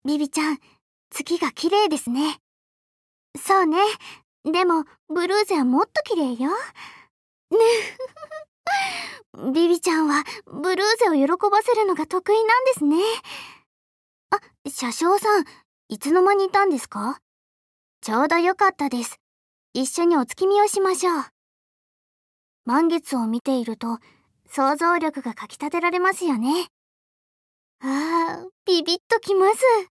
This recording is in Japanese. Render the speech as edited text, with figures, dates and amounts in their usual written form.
ビビちゃん、月が綺麗ですね。そうね。でも、ブルーゼはもっと綺麗よ。ビビちゃんは、ブルーゼを喜ばせるのが得意なんですね。あ、車掌さん、いつの間にいたんですか？ちょうどよかったです。一緒にお月見をしましょう。満月を見ていると、想像力がかきたてられますよね。ああ、ビビッときます。